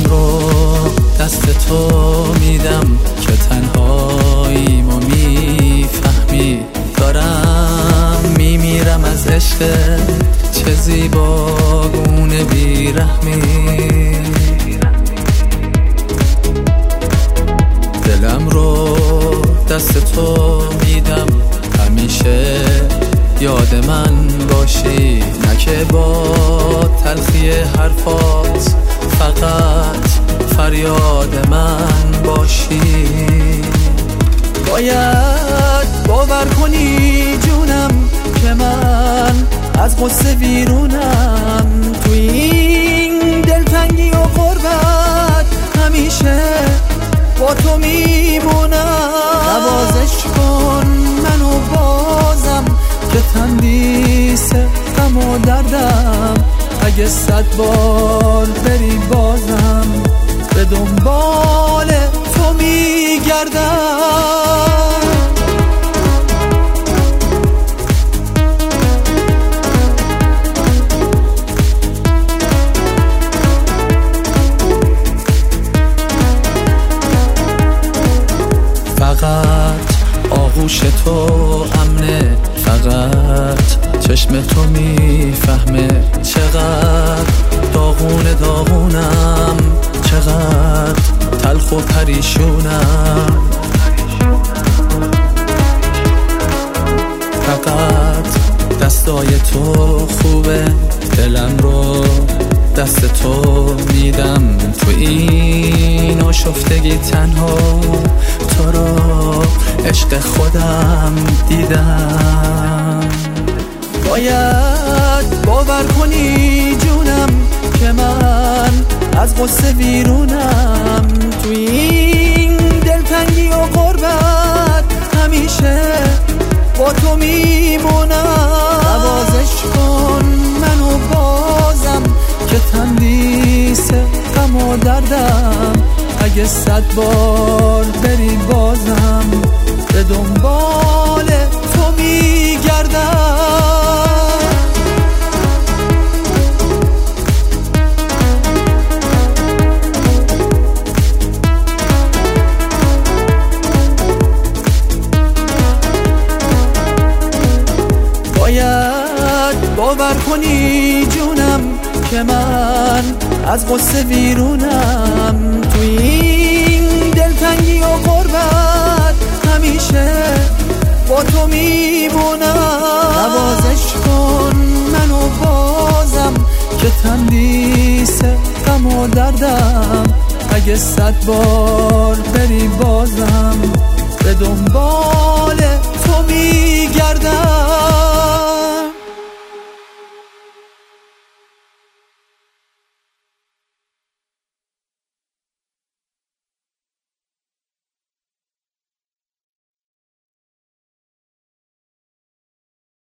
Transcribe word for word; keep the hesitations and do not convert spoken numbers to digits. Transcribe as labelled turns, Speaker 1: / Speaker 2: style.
Speaker 1: دلم رو دست تو میدم که تنهاییمو میفهمی. دارم میمیرم از عشقت، چه زیباگونه بیرحمی. دلم رو دست تو میدم، همیشه یاد من باشی. نه که با تلخی حرفات فقط فریاد من باشی. باید باور کنی جونم که من از غصه ویرونم. تو این دلتنگی و غربت همیشه با تو میمونم. نوازش کن منو بازم که تندیس غم و دردم. اگه صد بار بری بازم به دنبال تو میگردم. فقط آغوش تو امنه، فقط چشم تو میفهمه. چقدر داغونه داغونم، چقدر تلخ و پریشونم. فقط دستای تو خوبه، دلم رو دست تو میدم. تو این آشفتگی تنها تو رو عشق خودم دیدم. باید باور کنی جونم که من از غصه ویرونم. تو این دلتنگی و غربت همیشه با تو میمونم. نوازش کن منو بازم که تندیس غم و دردم. اگه صد بار بری بازم به دنبال تو میگردم. باید باور کنی جونم که من از غصه ویرونم. تو این دلتنگی و غربت همیشه با تو میمونم. نوازش کن منو بازم که تندیس غم و دردم. اگه صد بار بری بازم به دنبال تو میگردم.